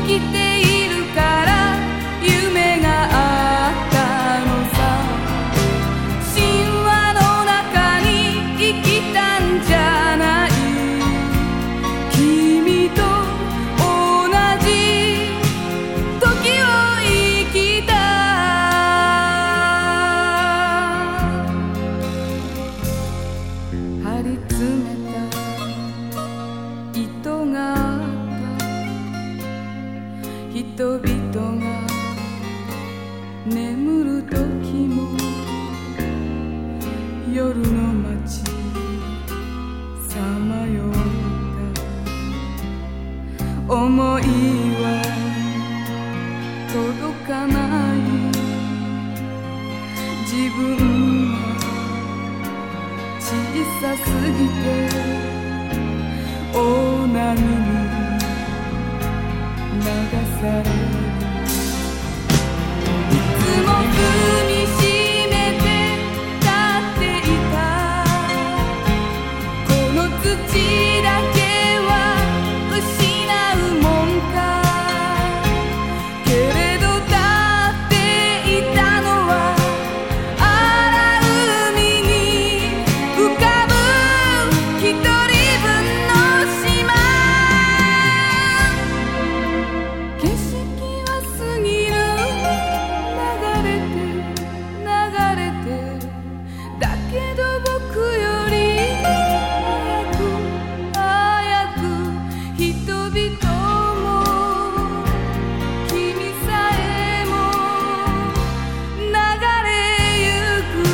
きているから夢があったのさ。神話の中に生きたんじゃない。君と同じ時を生きた。張り詰めた糸があった人々が眠る時も夜の街さまよった想いは届かない。自分は小さすぎて大波に流される。いつも踏みしめて立っていたこの土だけは失うもんか。けれど立っていたのは荒海に浮かぶ一人分の島。景色は過ぎる流れて流れてだけど僕より早く人々も君さえも流れゆく。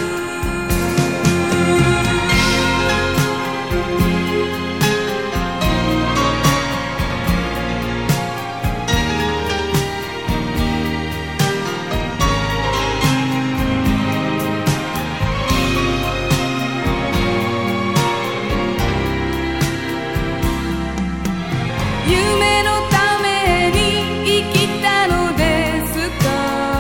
夢のために生きたのですか。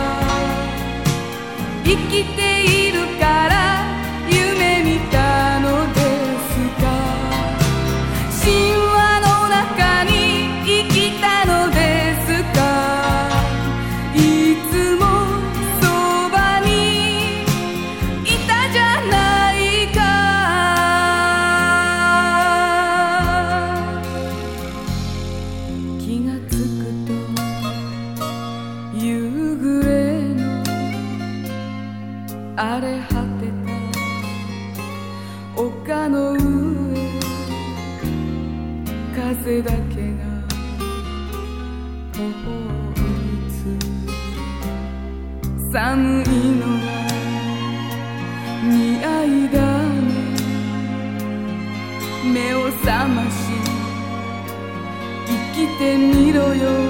生きているから夢見たのですか。神話の中に生きたのですか。いつもそばにいたじゃないか。気がつくと夕暮れの荒れ果てた丘の上。風だけが頬を打つ。寒いのが似合いだね。目を覚まし生きてみろよ。